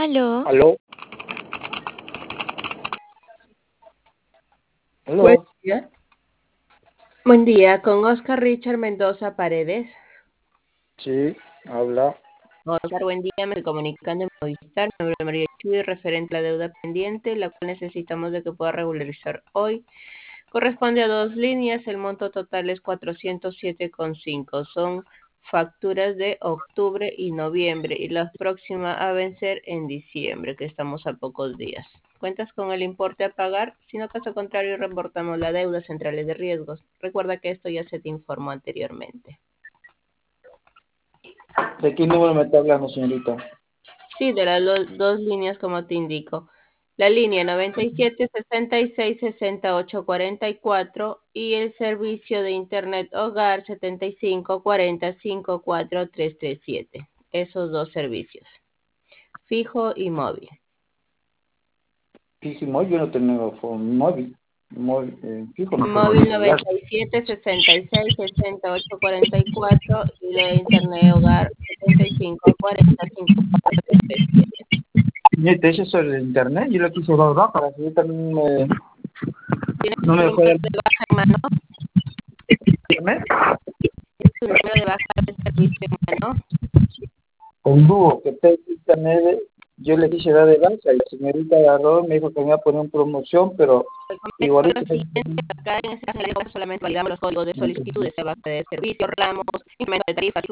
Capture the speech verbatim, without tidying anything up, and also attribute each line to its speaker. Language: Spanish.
Speaker 1: Aló,
Speaker 2: Aló,
Speaker 3: Buen
Speaker 2: aló,
Speaker 3: día. Buen día, con Oscar Richard Mendoza Paredes.
Speaker 2: sí, habla.
Speaker 3: Oscar, buen día, me estoy comunicando en Movistar. Mi nombre es María Chuy, referente a la deuda pendiente, la cual necesitamos de que pueda regularizar hoy. Corresponde a dos líneas, el monto total es cuatrocientos siete coma cinco. Son facturas de octubre y noviembre y la próxima a vencer en diciembre, que estamos a pocos días. Cuentas con el importe a pagar, si no caso contrario reportamos la deuda a centrales de riesgos. Recuerda que esto ya se te informó anteriormente.
Speaker 2: ¿De qué número me está hablando, señorita?
Speaker 3: Sí, de las do- dos líneas como te indico. La línea noventa y siete, sesenta y seis, sesenta y ocho, cuarenta y cuatro y el servicio de Internet Hogar setenta y cinco, cuarenta, cincuenta y cuatro, trescientos treinta y siete. Esos dos servicios, fijo y móvil.
Speaker 2: Fijo y móvil, yo no tengo fo- móvil. Móvil, eh, fijo no tengo
Speaker 3: Móvil
Speaker 2: celular.
Speaker 3: noventa y siete, sesenta y seis, sesenta y ocho, cuarenta y cuatro y de Internet Hogar setenta y cinco, cuarenta, cincuenta y cuatro, trescientos treinta y siete.
Speaker 2: Señorita, eso es el internet, yo lo quise dar baja, la señorita no me,
Speaker 3: ¿Tienes
Speaker 2: no me
Speaker 3: tu
Speaker 2: dejó
Speaker 3: número
Speaker 2: dar
Speaker 3: de baja en mano?
Speaker 2: internet.
Speaker 3: ¿Tienes tu número de baja de servicio en mano?
Speaker 2: Con dúo, que tengo internet, yo le quise dar de baja y la señorita agarró y me dijo que me iba a poner en promoción, pero
Speaker 3: Te comento
Speaker 2: igualito.
Speaker 3: lo siguiente, acá en esta área solamente validamos los códigos de solicitudes de base de servicio, ramos, incremento de tarifas,